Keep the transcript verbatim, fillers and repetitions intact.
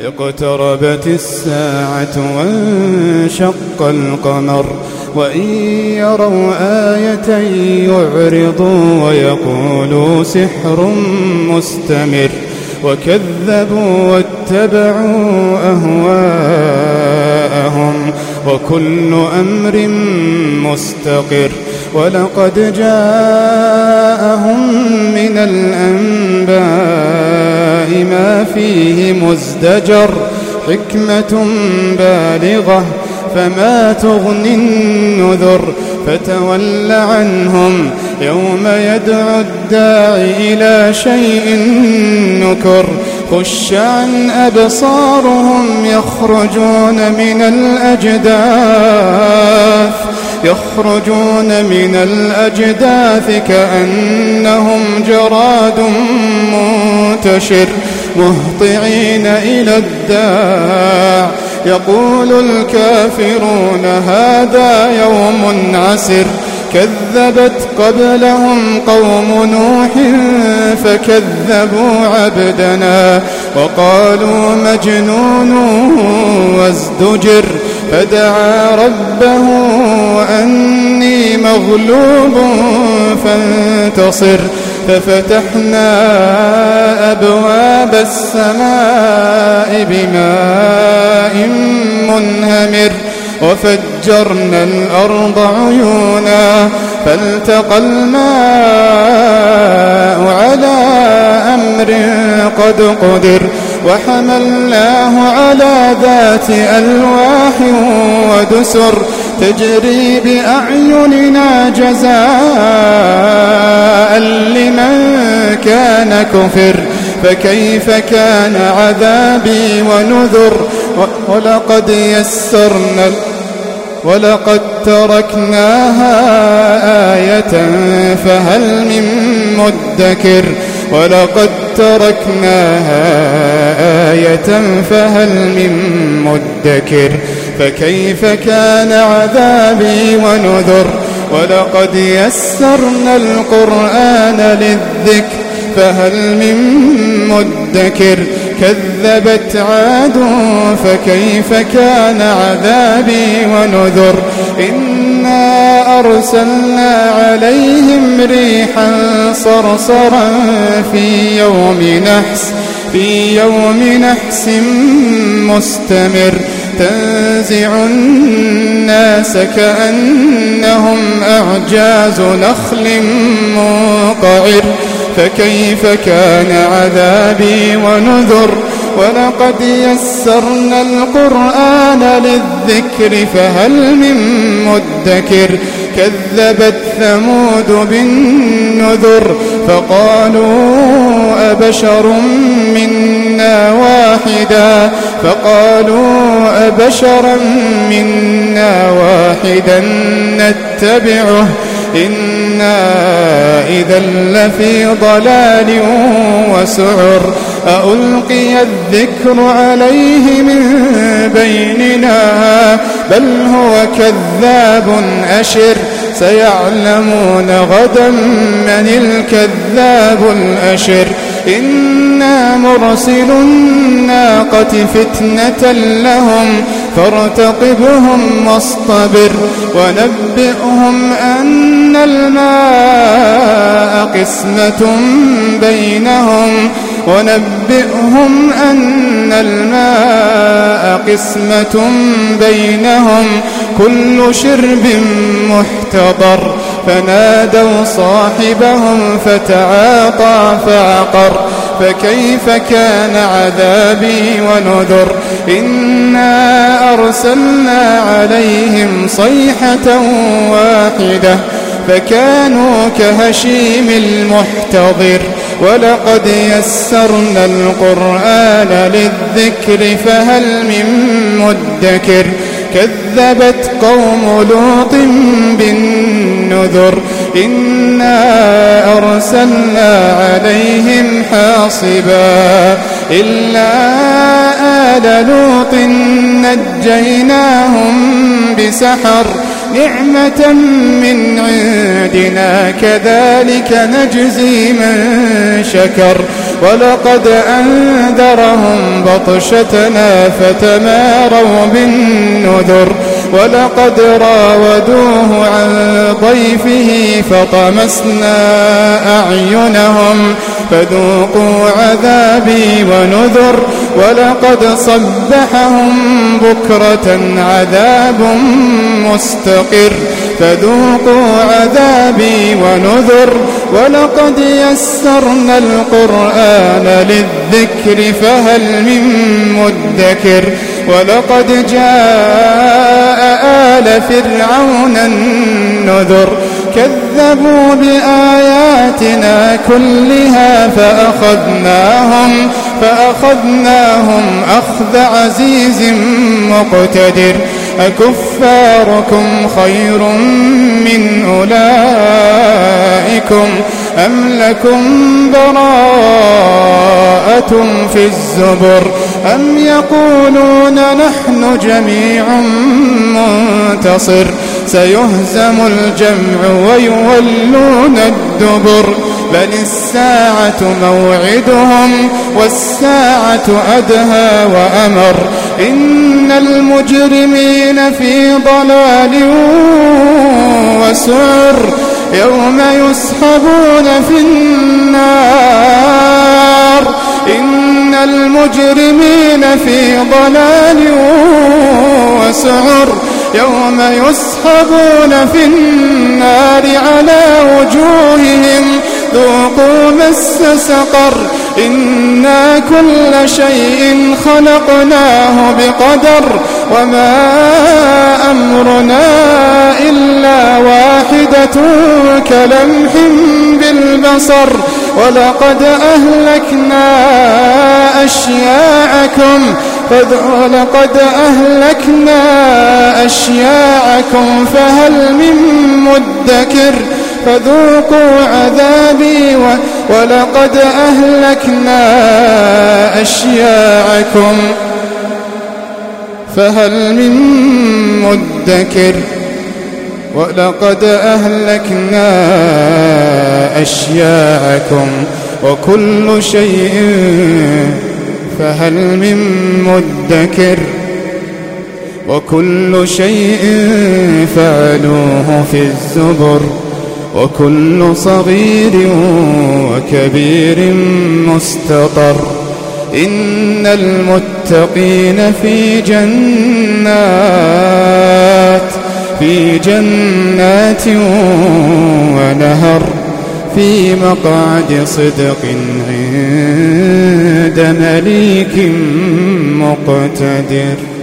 اقتربت الساعة وانشق القمر وإن يروا آية يعرضوا ويقولوا سحر مستمر وكذبوا واتبعوا أهواءهم وكل أمر مستقر ولقد جاءهم من الأنباء ما فيه مزدجر حكمة بالغة فما تغني النذر فتول عنهم يوم يدعو الداعي إلى شيء نكر خش عن أبصارهم يخرجون من الأجداث يخرجون من الأجداث كأنهم جراد منتشر مهطعين إلى الداع يقول الكافرون هذا يوم عسر كذبت قبلهم قوم نوح فكذبوا عبدنا وقالوا مجنون وازدجر فدعا ربه أني مغلوب فانتصر ففتحنا أبواب السماء بماء منهمر وفجرنا الأرض عيونا فالتقى الماء على أمر قد قدر وحملناه على ذات ألواح ودسر تجري بأعيننا جزاء لمن كان كفر فكيف كان عذابي ونذر ولقد يسرنا ولقد تركناها آية فهل من مدكر ولقد تركناها آية فهل من مدكر فكيف كان عذابي ونذر ولقد يسرنا القرآن للذكر فهل من مدكر كذبت عاد فكيف كان عذابي ونذر إنا أرسلنا عليهم ريحا صرصرا في يوم نحس في يوم نحس مستمر تنزع الناس كأنهم أعجاز نخل منقعر فكيف كان عذابي ونذر ولقد يسرنا القرآن للذكر فهل من مدكر كذبت ثمود بالنذر فقالوا أبشر منا واحدا فقالوا أبشرا منا واحدا نتبعه إنا إذا لفي ضلال وسعر أألقي الذكر عليه من بيننا بل هو كذاب أشر سيعلمون غدا من الكذاب الأشر إنا مرسل الناقة فتنة لهم فارتقبهم واصطبر ونبئهم أن الماء قسمة بينهم ونبئهم أن الماء قسمة بينهم كل شرب محتضر فنادوا صاحبهم فتعاطى فعقر فكيف كان عذابي ونذر إنا أرسلنا عليهم صيحة واحدة فكانوا كهشيم المحتضر ولقد يسرنا القرآن للذكر فهل من مدكر كذبت قوم لوط بالنذر إنا أرسلنا عليهم حاصبا إلا آل لوط نجيناهم بسحر نعمة من عندنا كذلك نجزي من شكر ولقد أنذرهم بطشتنا فتماروا بالنذر ولقد راودوه عن ضيفه فطمسنا أعينهم فذوقوا عذابي ونذر ولقد صبحهم بكرة عذاب مستقر فذوقوا عذابي ونذر ولقد يسرنا القرآن للذكر فهل من مدكر ولقد جاء آل فرعون النذر كذبوا بآياتنا كلها فأخذناهم فأخذناهم أخذ عزيز مقتدر أكفاركم خير من أولئكم أم لكم براءة في الزبر أم يقولون نحن جميع منتصر سيهزم الجمع ويولون الدبر بل الساعة موعدهم والساعة أدهى وأمر إن المجرمين في ضلال وسعر يوم يسحبون في النار إن المجرمين في ضلال وسعر يوم يسحبون في النار على وجوههم ذوقوا مس سقر إنا كل شيء خلقناه بقدر وما أمرنا إلا واحدة كلمح بالبصر ولقد أهلكنا أشياعكم ولقد أهلكنا أشياعكم فهل من مدكر فذوقوا عذابي ولقد أهلكنا أشياعكم فهل من مدكر ولقد أهلكنا أشياعكم وكل شيء فهل من مدكر وكل شيء فعلوه في الزبر وكل صغير وكبير مستطر إن المتقين في جنات في جنات ونهر في مقعد صدق عند مليك مقتدر.